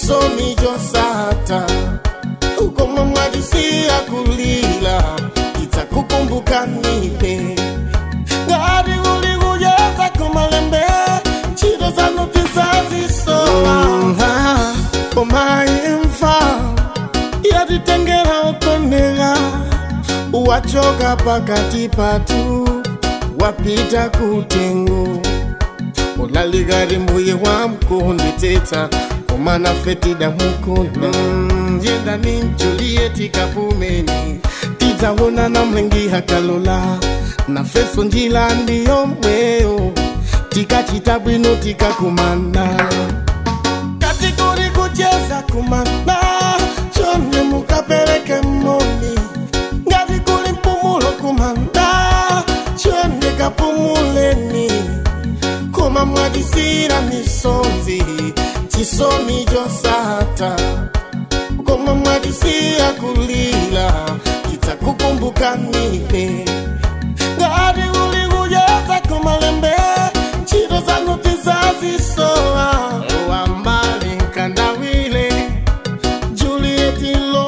chisomi josata ukoma mwadisia kulila itakukumbuka nipe ngari uligujeza kumalembe chido za notizazi soa omaimfa yaditengera okonega uwachoka pakati patu wapita kutengu ulaligari mbuye wa mkundi teta komana fetida mukunda yenda ni Juliet kapumeni tizawona na mlengi hakalola na feso njila ndiyo mweo tika chitabwino tika kumana katikuri kucheza kumana chone mukapereke moni ngadi kuli mpumulo kumanda chone kapumuleni koma mwadisira misonzi chisomi josata koma mwadisia kulila itakukumbuka nipe ngadi uligujeza kumalembe chido za notizazi soa wambali nkandawile Juliet lo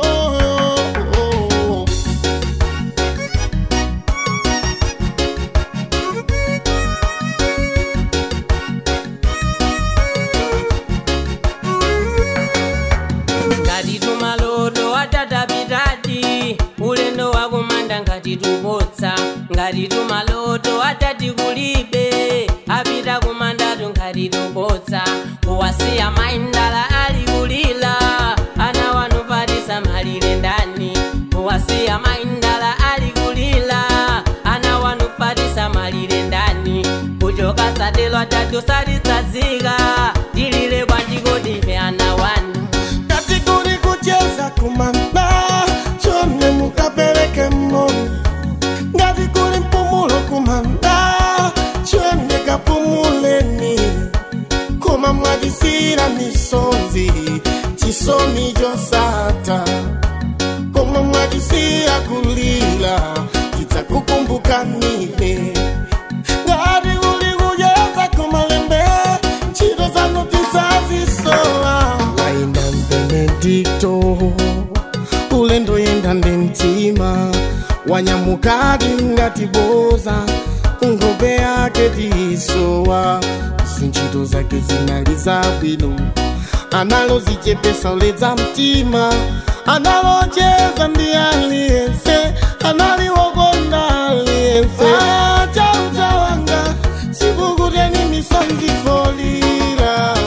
ngati tumaloto atata pitati ulendo wakumanda ngati tubotsa ngati tumaloto atati kulibe apita kumandatu ngati tubotsa kuwasiya maindala ali kulila ana wanupatisa malire ndani kuwasiya maindala ali kulila ana wanupatisa malire ndani kuchoka satelo atatu salitazika tilile bwanjikodipe ana wanu katikuri kucheza kumanda chone mukapereke moni ngati kuli mpumulo kumanda chone kapumuleni koma mwadisira misonzi chisomi josata koma mwadisia kulila itakukumbuka nipe ngati uligujeza kumalembe chido za notizazi soa waina Benedicto ulendo yenda ndentima wanyamukadi ngati boza ngobe yake tisowa zinchito zake zinaliza bwino analo zichepesa uleza mtima analocheza ndi aliyense analiogonda aliyense acha utawanga sibuguteni misonzi folira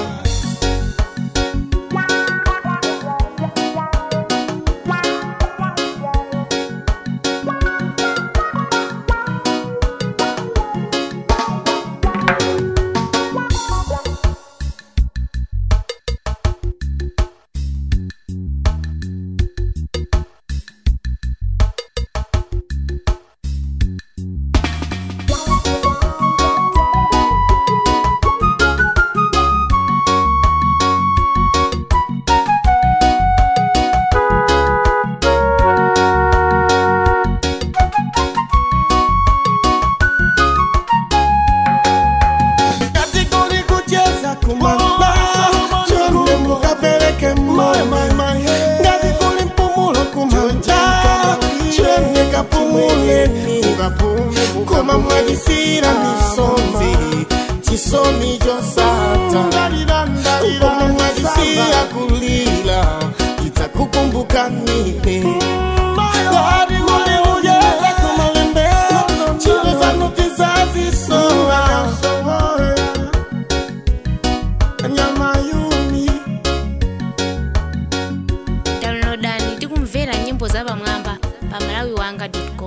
koma mwadisira misonzi chisomi josata koma mwadisia kulila itakukumbuka nipe ngati uligujeza kumalembe chido za notizazi soa nyama yumi downloadani tikumvera nyimbo za pamwamba pa malawiwanga.com